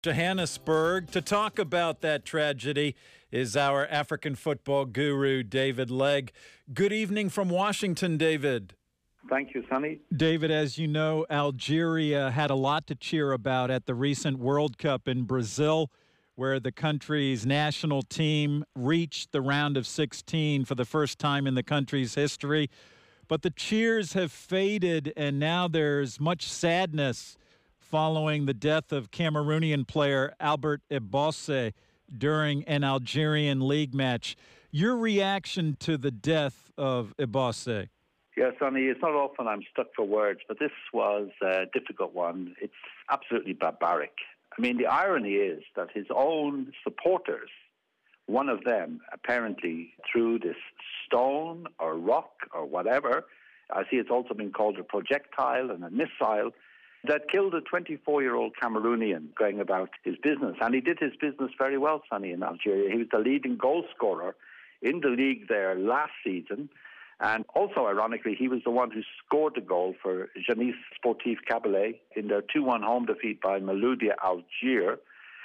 Johannesburg. To talk about that tragedy is our African football guru, David Legg. Good evening from Washington, David. Thank you, Sonny. David, as you know, Algeria had a lot to cheer about at the recent World Cup in Brazil, where the country's national team reached the round of 16 for the first time in the country's history. But the cheers have faded, and now there's much sadness following the death of Cameroonian player Albert Ebosse during an Algerian league match. Your reaction to the death of Ebosse? Yes, Sonny, it's not often I'm stuck for words, but this was a difficult one. It's absolutely barbaric. I mean, the irony is that his own supporters, one of them apparently threw this stone or rock or whatever, I see it's also been called a projectile and a missile, that killed a 24-year-old Cameroonian going about his business. And he did his business very well, Sonny, in Algeria. He was the leading goal scorer in the league there last season. And also, ironically, he was the one who scored the goal for Jeunesse Sportive Kabylie in their 2-1 home defeat by Maloudia Algiers.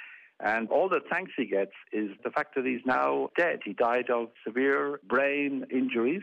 And all the thanks he gets is the fact that he's now dead. He died of severe brain injuries.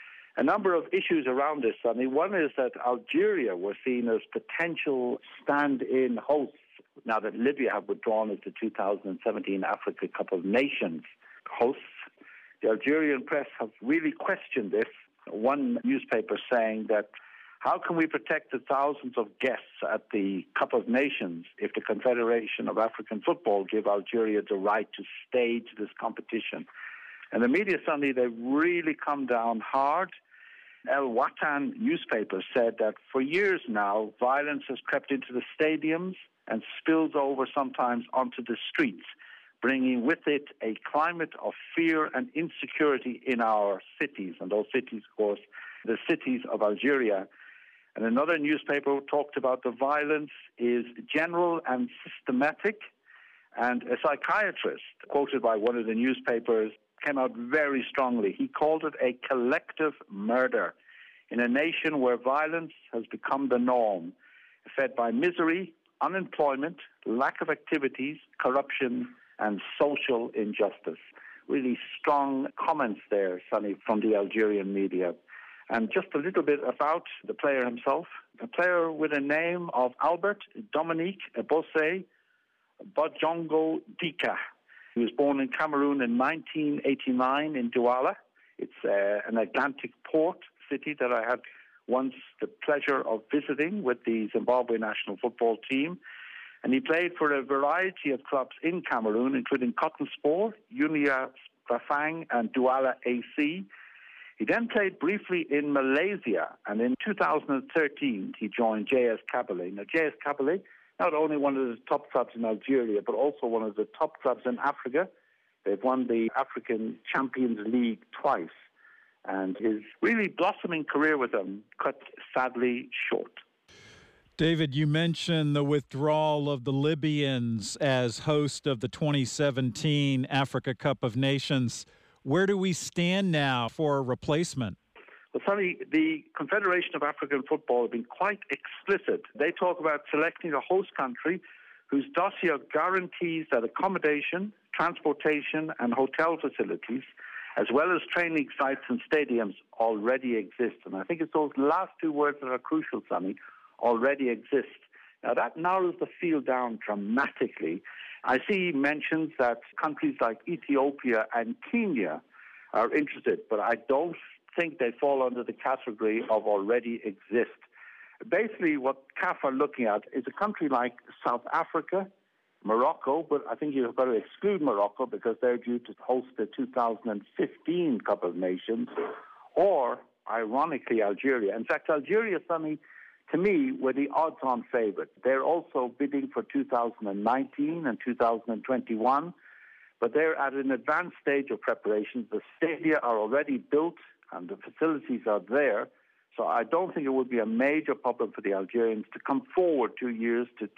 A number of issues around this, Sonny. One is that Algeria were seen as potential stand-in hosts now that Libya have withdrawn as the 2017 Africa Cup of Nations hosts. The Algerian press have really questioned this. One newspaper saying that how can we protect the thousands of guests at the Cup of Nations if the Confederation of African Football give Algeria the right to stage this competition? And the media, Sunday, they've really come down hard. El Watan newspaper said that for years now, violence has crept into the stadiums and spills over sometimes onto the streets, bringing with it a climate of fear and insecurity in our cities. And those cities, of course, the cities of Algeria. And another newspaper talked about the violence is general and systematic. And a psychiatrist, quoted by one of the newspapers, came out very strongly. He called it a collective murder in a nation where violence has become the norm, fed by misery, unemployment, lack of activities, corruption, and social injustice. Really strong comments there, Sonny, from the Algerian media. And just a little bit about the player himself. A player with a name of Albert Dominique Ebosse Bodjongo Dika. He was born in Cameroon in 1989 in Douala. It's an Atlantic port city that I had once the pleasure of visiting with the Zimbabwe national football team. And he played for a variety of clubs in Cameroon, including Cotton Sport, Unia Strafang, and Douala AC. He then played briefly in Malaysia, and in 2013 he joined JS Kabylie. Now, JS Kabylie, not only one of the top clubs in Algeria, but also one of the top clubs in Africa. They've won the African Champions League twice. And his really blossoming career with them cut sadly short. David, you mentioned the withdrawal of the Libyans as host of the 2017 Africa Cup of Nations. Where do we stand now for a replacement? Well, Sonny, the Confederation of African Football have been quite explicit. They talk about selecting a host country whose dossier guarantees that accommodation, transportation, and hotel facilities, as well as training sites and stadiums, already exist. And I think it's those last two words that are crucial, Sonny, already exist. Now, that narrows the field down dramatically. I see mentions that countries like Ethiopia and Kenya are interested, but I don't think they fall under the category of already exist. Basically, what CAF are looking at is a country like South Africa, Morocco, but I think you've got to exclude Morocco because they're due to host the 2015 Cup of Nations, or, ironically, Algeria. In fact, Algeria, Sonny, to me, were the odds-on favorite. They're also bidding for 2019 and 2021, but they're at an advanced stage of preparation. The stadia are already built and the facilities are there, so I don't think it would be a major problem for the Algerians to come forward 2 years to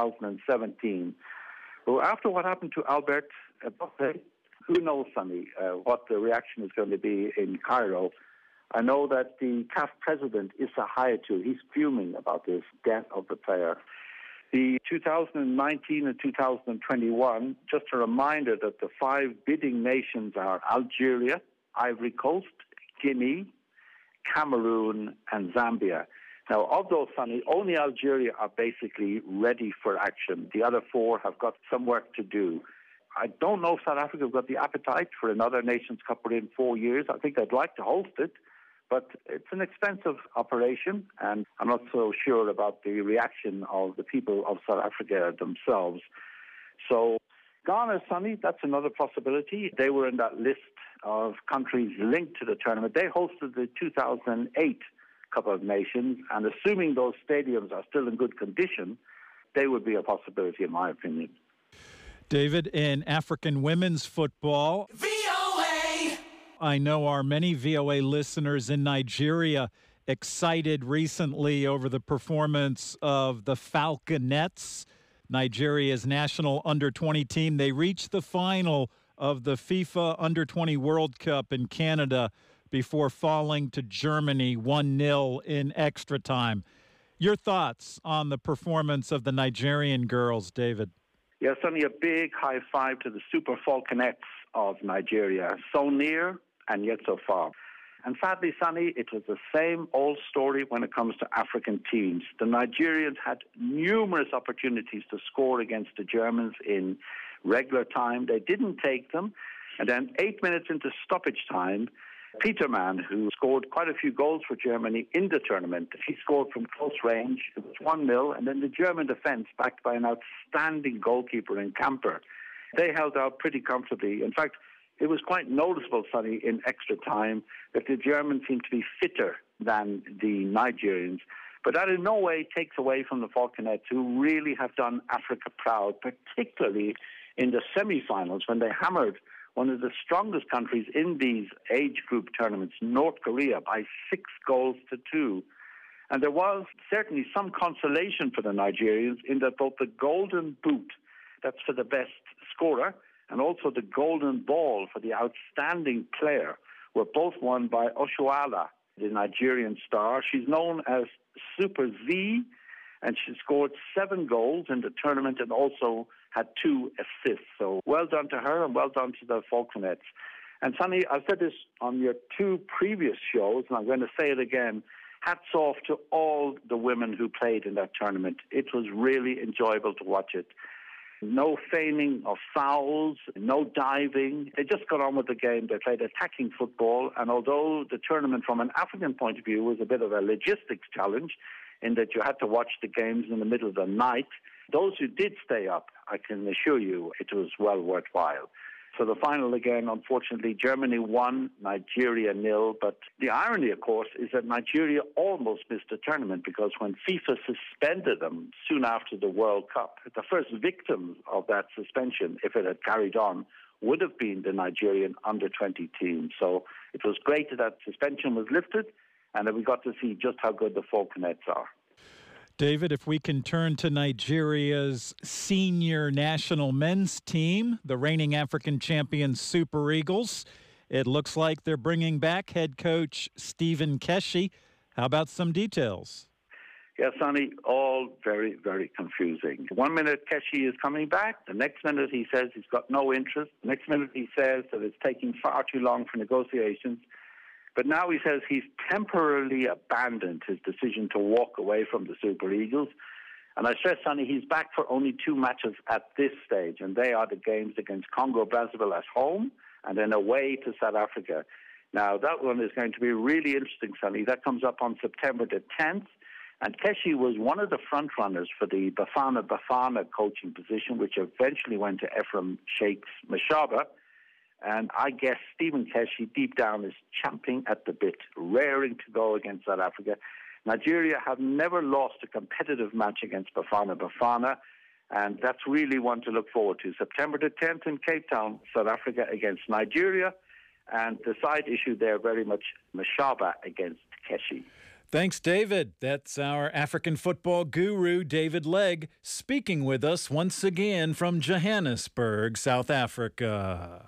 2017. Well, after what happened to Albert Ebosse, who knows, Sonny, what the reaction is going to be in Cairo. I know that the CAF president, Issa Hayatou, he's fuming about this death of the player. The 2019 and 2021, just a reminder that the 5 bidding nations are Algeria, Ivory Coast, Guinea, Cameroon, and Zambia. Now, of those, Sonny, only Algeria are basically ready for action. The other 4 have got some work to do. I don't know if South Africa have got the appetite for another Nations Cup within 4 years. I think they'd like to host it, but it's an expensive operation, and I'm not so sure about the reaction of the people of South Africa themselves. So Ghana, Sonny, that's another possibility. They were in that list of countries linked to the tournament. They hosted the 2008 Cup of Nations, and assuming those stadiums are still in good condition, they would be a possibility, in my opinion. David, in African women's football, VOA! I know our many VOA listeners in Nigeria excited recently over the performance of the Falconettes, Nigeria's national under-20 team. They reached the final of the FIFA Under-20 World Cup in Canada before falling to Germany 1-0 in extra time. Your thoughts on the performance of the Nigerian girls, David? Yes, Sonny, a big high five to the Super Falconettes of Nigeria. So near and yet so far. And sadly, Sonny, it was the same old story when it comes to African teams. The Nigerians had numerous opportunities to score against the Germans in regular time. They didn't take them. And then 8 minutes into stoppage time, Peterman, who scored quite a few goals for Germany in the tournament, he scored from close range. It was 1-0, and then the German defence, backed by an outstanding goalkeeper in Camper, they held out pretty comfortably. In fact, it was quite noticeable, Sonny, in extra time that the Germans seemed to be fitter than the Nigerians. But that in no way takes away from the Falconettes, who really have done Africa proud, particularly in the semi-finals when they hammered one of the strongest countries in these age group tournaments, North Korea, by 6-2. And there was certainly some consolation for the Nigerians in that both the Golden Boot, that's for the best scorer, and also the Golden Ball for the outstanding player were both won by Oshoala, the Nigerian star. She's known as Super Z, and she scored 7 goals in the tournament and also had 2 assists. So well done to her and well done to the Falconettes. And Sonny, I've said this on your 2 previous shows, and I'm going to say it again. Hats off to all the women who played in that tournament. It was really enjoyable to watch it. No feigning of fouls, no diving. They just got on with the game. They played attacking football. And although the tournament from an African point of view was a bit of a logistics challenge in that you had to watch the games in the middle of the night, those who did stay up, I can assure you, it was well worthwhile. So the final again, unfortunately, Germany won, Nigeria 0. But the irony, of course, is that Nigeria almost missed the tournament because when FIFA suspended them soon after the World Cup, the first victim of that suspension, if it had carried on, would have been the Nigerian under-20 team. So it was great that that suspension was lifted and that we got to see just how good the Falconettes are. David, if we can turn to Nigeria's senior national men's team, the reigning African champions Super Eagles, it looks like they're bringing back head coach Stephen Keshi. How about some details? Yes, Sonny, all very, very confusing. 1 minute Keshi is coming back. The next minute he says he's got no interest. The next minute he says that it's taking far too long for negotiations. But now he says he's temporarily abandoned his decision to walk away from the Super Eagles. And I stress, Sonny, he's back for only 2 matches at this stage, and they are the games against Congo-Brazzaville at home and then away to South Africa. Now, that one is going to be really interesting, Sonny. That comes up on September the 10th. And Keshi was one of the front runners for the Bafana coaching position, which eventually went to Ephraim Sheikh's Mashaba. And I guess Stephen Keshi, deep down, is champing at the bit, raring to go against South Africa. Nigeria have never lost a competitive match against Bafana, and that's really one to look forward to. September the 10th in Cape Town, South Africa against Nigeria, and the side issue there very much Mashaba against Keshi. Thanks, David. That's our African football guru, David Legg, speaking with us once again from Johannesburg, South Africa.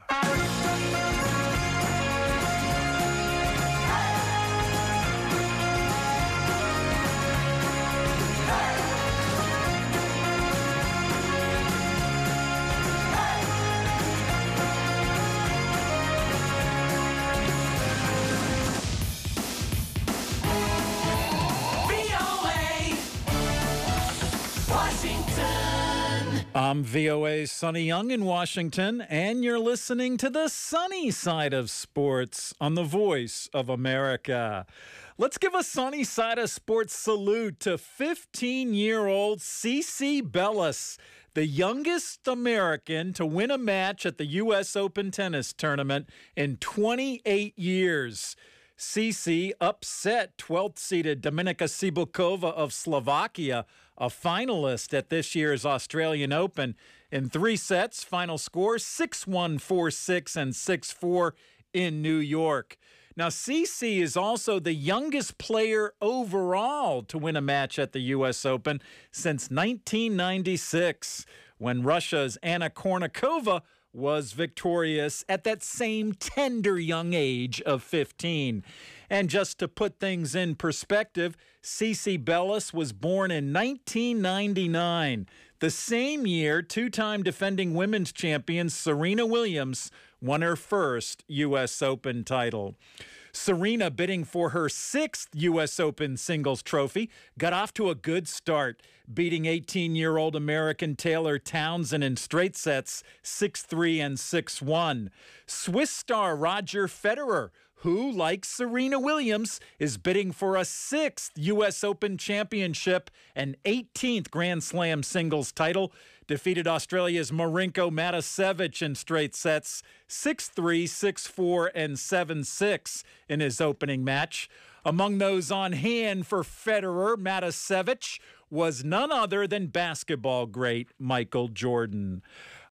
I'm VOA's Sonny Young in Washington, and you're listening to the sunny side of sports on the Voice of America. Let's give a sunny side of sports salute to 15-year-old CeCe Bellis, the youngest American to win a match at the U.S. Open tennis tournament in 28 years. CeCe upset 12th-seeded Dominika Cibulková of Slovakia, a finalist at this year's Australian Open, in 3 sets. Final score 6-1, 4-6, and 6-4 in New York. Now, CeCe is also the youngest player overall to win a match at the U.S. Open since 1996, when Russia's Anna Kournikova was victorious at that same tender young age of 15. And just to put things in perspective, CeCe Bellis was born in 1999. The same year, 2-time defending women's champion Serena Williams won her first U.S. Open title. Serena, bidding for her 6th U.S. Open singles trophy, got off to a good start, beating 18-year-old American Taylor Townsend in straight sets 6-3 and 6-1. Swiss star Roger Federer, who, like Serena Williams, is bidding for a 6th U.S. Open championship and 18th Grand Slam singles title, defeated Australia's Marinko Matosevic in straight sets 6-3, 6-4, and 7-6 in his opening match. Among those on hand for Federer, Matosevic was none other than basketball great Michael Jordan.